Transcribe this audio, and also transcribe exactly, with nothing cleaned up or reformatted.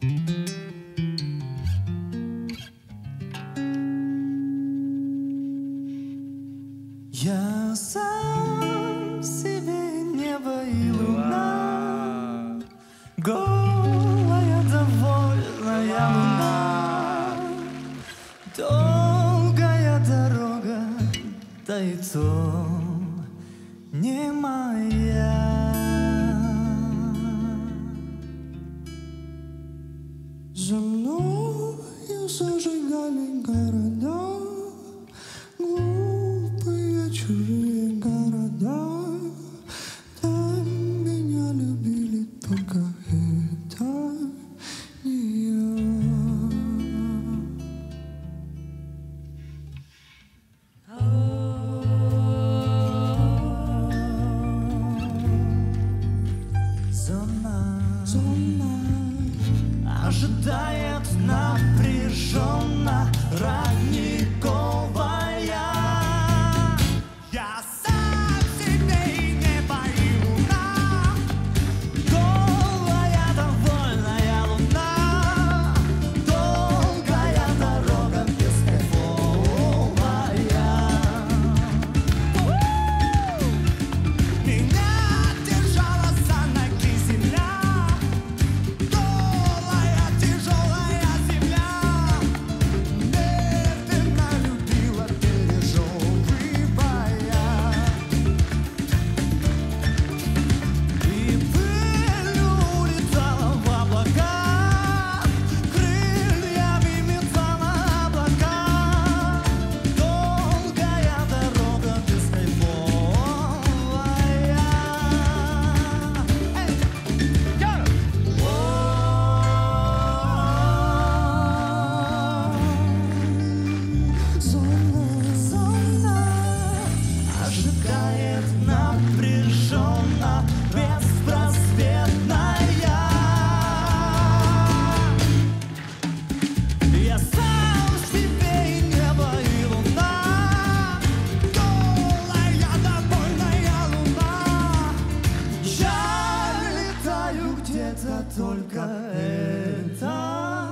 Я сам себе небо и луна, голая, довольная луна, долгая дорога, да и то не моя. За мною зажигали города, глупые чужие города. Там меня любили, только это не я. Зона, зона ожидает напряженно, родниковая. Я сам себе и небо, и луна, голая, довольная луна, долгая дорога бескайфовая. Меня держала за ноги земля, голая, тяжелая земля, медленно любила, пережевывая. И пыль улетала в облака, крыльями метала облака, долгая дорога бескайфовая. Зона, зона ожидает напряженно, беспросветная. Я сам себе и небо, и луна, голая, довольная луна. Я летаю где-то, только это